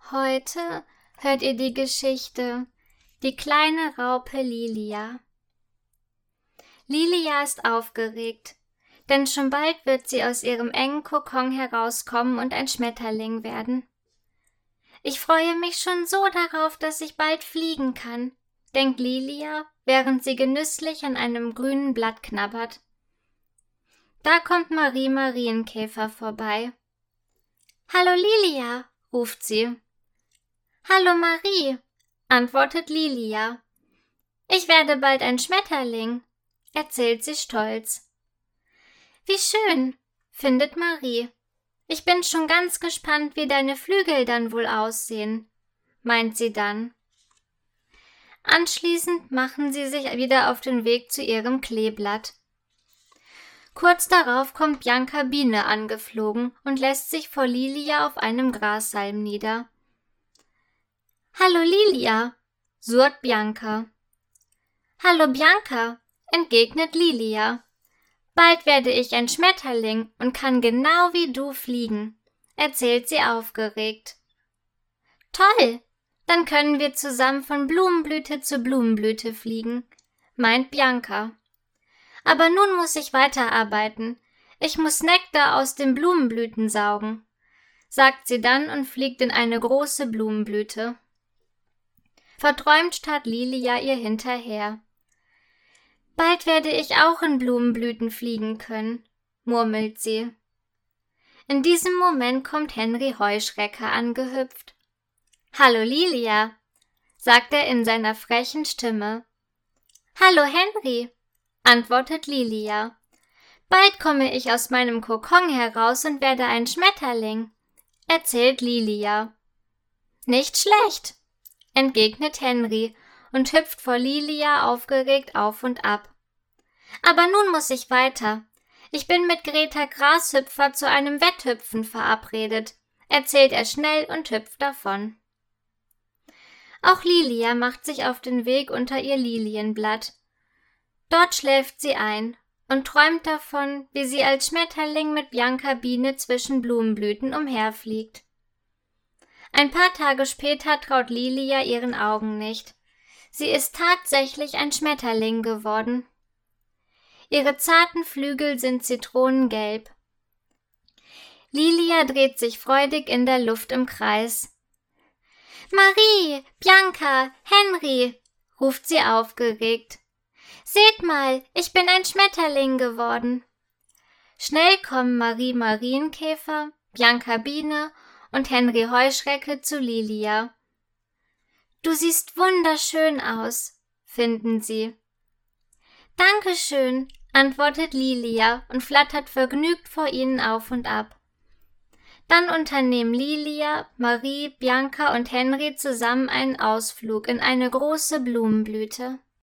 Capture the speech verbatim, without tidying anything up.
Heute hört ihr die Geschichte Die kleine Raupe Lilia. Lilia ist aufgeregt, denn schon bald wird sie aus ihrem engen Kokon herauskommen und ein Schmetterling werden. Ich freue mich schon so darauf, dass ich bald fliegen kann, denkt Lilia, während sie genüsslich an einem grünen Blatt knabbert. Da kommt Marie Marienkäfer vorbei. »Hallo Lilia«, ruft sie. »Hallo Marie«, antwortet Lilia. »Ich werde bald ein Schmetterling«, erzählt sie stolz. »Wie schön«, findet Marie. »Ich bin schon ganz gespannt, wie deine Flügel dann wohl aussehen«, meint sie dann. Anschließend machen sie sich wieder auf den Weg zu ihrem Kleeblatt. Kurz darauf kommt Bianca Biene angeflogen und lässt sich vor Lilia auf einem Grashalm nieder. »Hallo Lilia«, surrt Bianca. »Hallo Bianca«, entgegnet Lilia. »Bald werde ich ein Schmetterling und kann genau wie du fliegen«, erzählt sie aufgeregt. »Toll, dann können wir zusammen von Blumenblüte zu Blumenblüte fliegen«, meint Bianca. »Aber nun muss ich weiterarbeiten. Ich muss Nektar aus den Blumenblüten saugen«, sagt sie dann und fliegt in eine große Blumenblüte. Verträumt starrt Lilia ihr hinterher. »Bald werde ich auch in Blumenblüten fliegen können«, murmelt sie. In diesem Moment kommt Henry Heuschrecker angehüpft. »Hallo Lilia«, sagt er in seiner frechen Stimme. »Hallo Henry«, antwortet Lilia. »Bald komme ich aus meinem Kokon heraus und werde ein Schmetterling«, erzählt Lilia. »Nicht schlecht«, entgegnet Henry und hüpft vor Lilia aufgeregt auf und ab. »Aber nun muss ich weiter. Ich bin mit Greta Grashüpfer zu einem Wetthüpfen verabredet«, erzählt er schnell und hüpft davon. Auch Lilia macht sich auf den Weg unter ihr Lilienblatt. Dort schläft sie ein und träumt davon, wie sie als Schmetterling mit Bianca Biene zwischen Blumenblüten umherfliegt. Ein paar Tage später traut Lilia ihren Augen nicht. Sie ist tatsächlich ein Schmetterling geworden. Ihre zarten Flügel sind zitronengelb. Lilia dreht sich freudig in der Luft im Kreis. »Marie, Bianca, Henry«, ruft sie aufgeregt. »Seht mal, ich bin ein Schmetterling geworden.« Schnell kommen Marie Marienkäfer, Bianca Biene und Henry Heuschrecke zu Lilia. »Du siehst wunderschön aus«, finden sie. »Dankeschön«, antwortet Lilia und flattert vergnügt vor ihnen auf und ab. Dann unternehmen Lilia, Marie, Bianca und Henry zusammen einen Ausflug in eine große Blumenblüte.